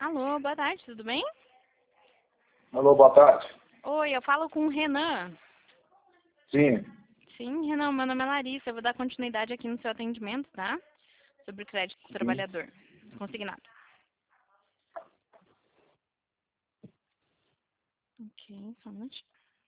Alô, boa tarde, tudo bem? Alô, boa tarde. Oi, eu falo com o Renan. Sim. Sim, Renan, meu nome é Larissa, eu vou dar continuidade aqui no seu atendimento, tá? Sobre o crédito do Sim. trabalhador consignado. Ok, só um minutinho.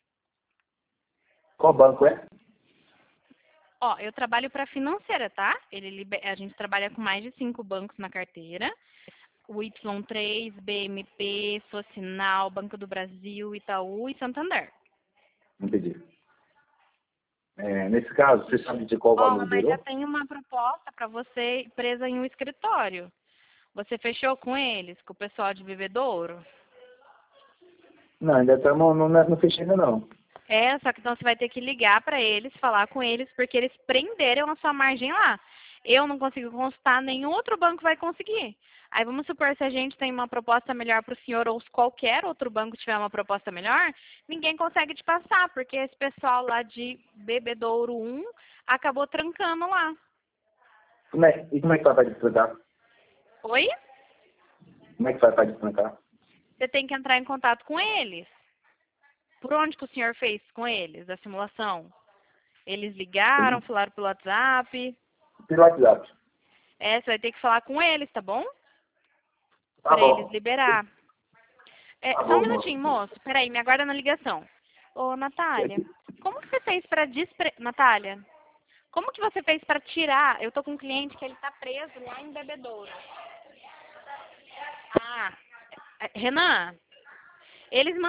Qual banco é? Ó, eu trabalho para financeira, tá? A gente trabalha com mais de 5 bancos na carteira. O Y3, BMP, Socinal, Banco do Brasil, Itaú e Santander. Entendi. Nesse caso, você sabe de qual Ó, valor mas já virou? tem uma proposta para você presa em um escritório. Você fechou com eles, com o pessoal de Bebedouro? Não, ainda estamos, não fechei ainda não. Só que então você vai ter que ligar para eles, falar com eles, porque eles prenderam a sua margem lá. Eu não consigo constar, nenhum outro banco vai conseguir. Aí vamos supor, se a gente tem uma proposta melhor para o senhor ou se qualquer outro banco tiver uma proposta melhor, ninguém consegue te passar, porque esse pessoal lá de Bebedouro 1 acabou trancando lá. Como é que vai para destrancar? Oi? Como é que vai para destrancar? Você tem que entrar em contato com eles. Por onde que o senhor fez com eles a simulação? Eles ligaram, falaram pelo WhatsApp. Pelo WhatsApp. Você vai ter que falar com eles, tá bom? Tá Para eles bom. liberar. Tá Só um bom, minutinho, moço. moço. Peraí, me aguarda na ligação. Ô, Natália, como que você fez para Natália, como que você fez para tirar? Eu tô com um cliente que ele tá preso lá em Bebedouro. Ah, Renan, eles